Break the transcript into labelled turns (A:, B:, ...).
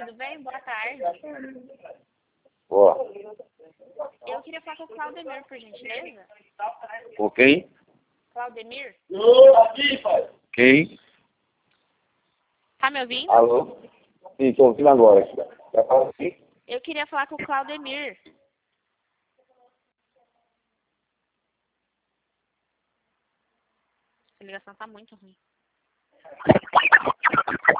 A: tudo bem? Boa tarde.
B: Ó.
A: Eu queria falar com o Claudemir, por gentileza.
B: Com quem?
A: Claudemir?
B: Quem?
A: Tá me ouvindo?
B: Alô? Sim, tô ouvindo agora. Vai falar assim?
A: Eu queria falar com o Claudemir. A ligação tá muito ruim.